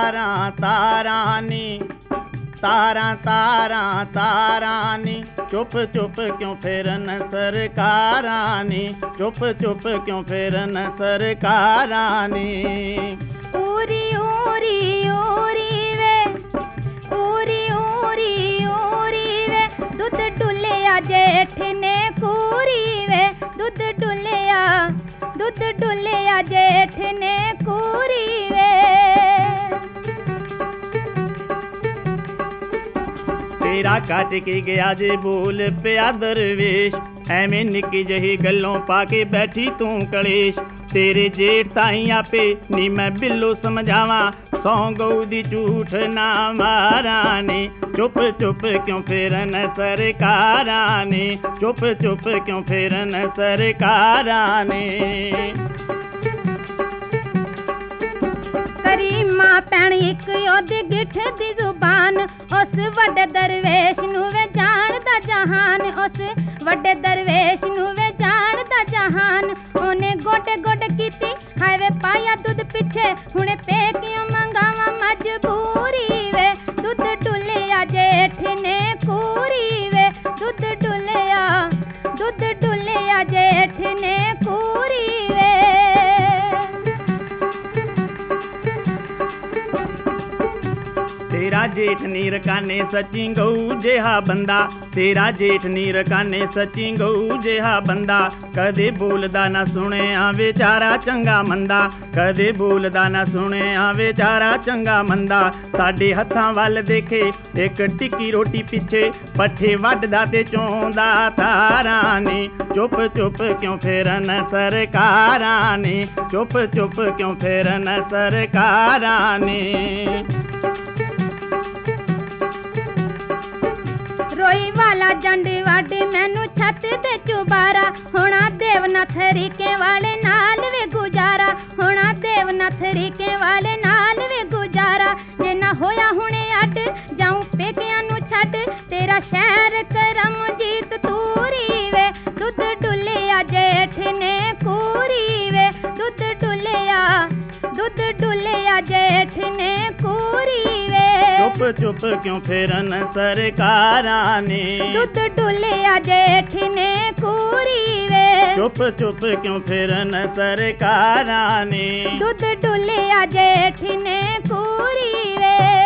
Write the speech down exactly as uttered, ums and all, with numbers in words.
तारा तारा नी तारा तारा तारा नी चुप चुप क्यों फिरन सरकारा नी चुप चुप क्यों फिरन सरकारा नी उरी उरी उरी वे उरी उरी उरी वे दुध डुलिया जेठ ने कूरी वे दुध डुलिया दुध डुलिया जेठ ने कूरी वे तेरा कट के गया जे बोल पिया दरवेश एवें निक्की जही गल्लों पाके बैठी तू कलेश तेरे जेठ ताई आपे नी मैं बिल्लो समझावा सौ गऊ दी झूठ ना मारा नी चुप चुप क्यों फिरन सरकारा नी चुप चुप क्यों फिरन सरकारा नी करीमा भैन इक ओदी गिठ दी जुबान उस वड्डे दरवेश नू वे जानदा जहान उस वड्डे दरवेश नू वे जानदा जहान ओने गोटे गोटे कीती हाय वे पाया दुध पिछे हुणे पे क्यों मंगावा मजबूरी वे दुध डुलिया जेठ ने कूरी वे दुध डुलिया दुध डुलिया जेठ ने कूरी वे तेरा जेठ नीर काने सची गऊ जेहा बंदा तेरा जेठ नीर काने सची गऊ जेहा बंदा कदे बोलदा ना सुने आ बेचारा चंगा मंदा कदे बोलदा ना सुने आ बेचारा चंगा मंदा साडे हत्थां वल देखे एक टिक्की रोटी पिछे पट्ठे वड्डदा ते चोंदा तारा ने चुप चुप क्यों फिरन सरकारा ने चुप चुप क्यों फिरन सरकारा ने रोई वाला जंड वड मैनू छत दे चुबारा होना देवनाथ रीके वाले नाल वे गुजारा होना देवनाथ रीके वाले नाल वे गुजारा जे ना होया हुणे अड जाऊं पेकियां नू छड तेरा शहर करम जीत तूरी वे दुध डुलिया जेठ ने कूरी वे दुध डुलिया दुध डुलिया जेठ ने कूरी वे चुप चुप क्यों फिरन सरकारा ने दुध डुलिया जेठ ने कूरी वे चुप चुप क्यों फिरन सरकारा ने दुध डुलिया जेठ ने कूरी वे।